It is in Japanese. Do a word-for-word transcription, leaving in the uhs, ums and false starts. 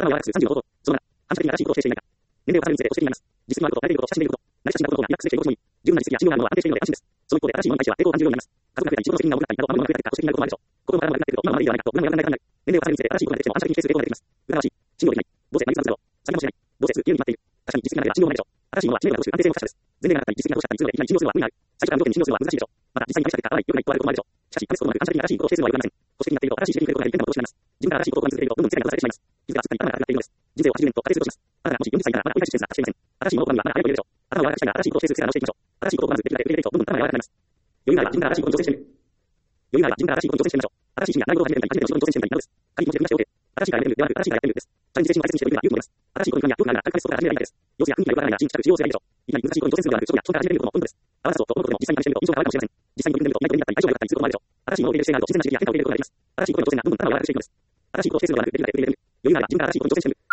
を表すさんじゅうの方法。そのなな、反射的に新しいことを生成していないか。年齢を重ねるにつれ、保守的になります。実質のあること、変えていること、写真でいること、成り立ちになることがリラックスしていることもに、十分な実績や信用があるのは安定しているので安心です。その一方で新しいものに対しては抵抗を感じるようになります。家族が増えたり、仕事の責任が重くなったりなど、守るものが増えたりとか、保守的になることもあるでしょう。心がまだまだなくなっていると、今のままでいいではないかと、今のままでいいではないかとなる。年齢を重ねるにつれ、新しいことが出てきても反射的に否定する抵抗が出てきます。疑わしい。信用できない。どうせ成り立たずだろう。先かもしれない。どうせ普通に決まっている。確かに実績がなければ信用もないでしょう。新しいものは知名度が欲しく安定性も可視化です。前例がなかったり実績が欲しかったりするので、いきなり信用するのは無理がある。最初から無条件に信用するのは難しいでしょう。また、実際に試した結果、合わない、良くないとあることもあるでしょう。しかし、試すことなく反射的に新しいことを否定するのは良くありません。保守的になっていると、新しい指摘に触れることが変なことを失います。自分から新しいことを拒み続けていると、どんどん力が下がってしまいます。気づかずすっかり頭が上がっているのです。人生をはちじゅうねんと仮定するとします。あなたがもしよんじゅっさいなら、まだ追い返し施設が達していません。新しいものを拒むにはまだ早いと言えるでしょう。頭を柔らかくしたいが、新しいことを否定する癖が直していきましょう。新しいことを拒まず、できるだけ受け入れていくと、どんどん頭が柔らかくなります。余裕があれば、自分から新しいことに挑戦してみる。余裕があれば、自分から新しいことに挑戦してみましょう。新しい趣味や習い事を始めるみたいに、初めての仕事に挑戦してみたりなどです。軽い気持ちで踏み出して OK。新しいからやってみるではなく、新しいからやってみるです。チャレンジ精神を大切にしているなら勇気もいります。新しいことに不安や不安があるなら、軽く試すことから始めればいいからです。様子や雰囲気がよくわからないなら、新規企画、使用性がいいでしょう。いきなり難しいことに挑戦するではなく、初期や基本から始めることもポイントです。合わせそうと思うことでも実際に試してみると印象が変わるかもしれません。実際に取り組んでみると意外と便利だったり、相性が良かったりすることもあるでしょう。新しいものを受け入れる姿勢があると、自然な刺激や変化を受け入れることができます。新しいことに挑戦がどんどん頭を柔らかくしていくのです。新しいことを否定するのではなく、できるだけ受け入れてみる。余裕があれば、自分から新しいことに挑戦してみる。